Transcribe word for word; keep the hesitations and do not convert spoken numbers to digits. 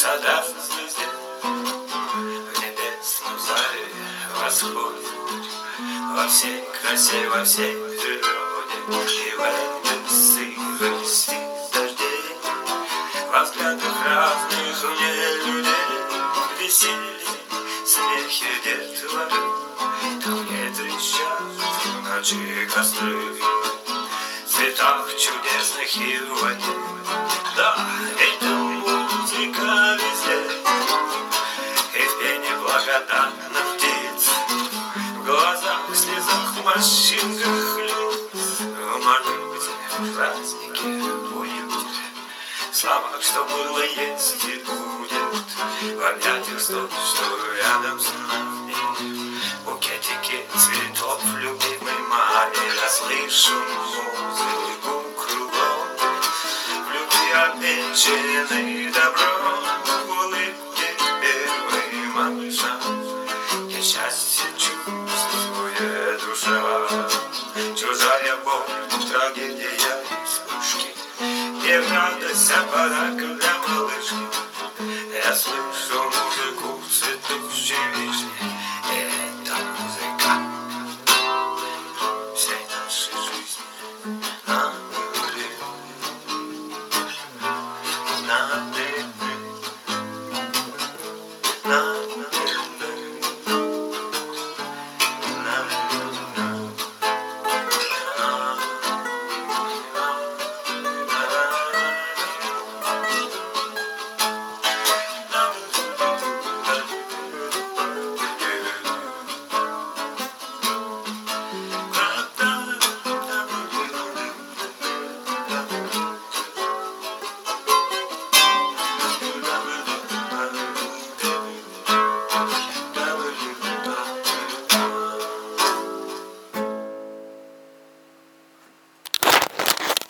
садах звезде в небесном зале восходит во всей красе, во всей природе и в этой сырости дождей, во взглядах разных мне людей, веселье, смехи детворы, там не трещат в ночи костры, в цветах чудесных и в воде. Да, это музыка везде, и в пене благодарных птиц, в глазах, в слезах, в морщинках лиц, в морозе, в празднике, в уюте, в словах, что было, есть и будет, в объятиях столь, что рядом с нами, в букетике цветов любимой маме я слышу музыку кругом, в любви обещанной добром, в улыбке первой малыша я счастье чувствует душа, чужая боль, трагедия и вспышки, не радость, а подарок для малышки. Я слышу музыку цветущей вишни, и это музыка всей нашей жизни. На море, на дне, на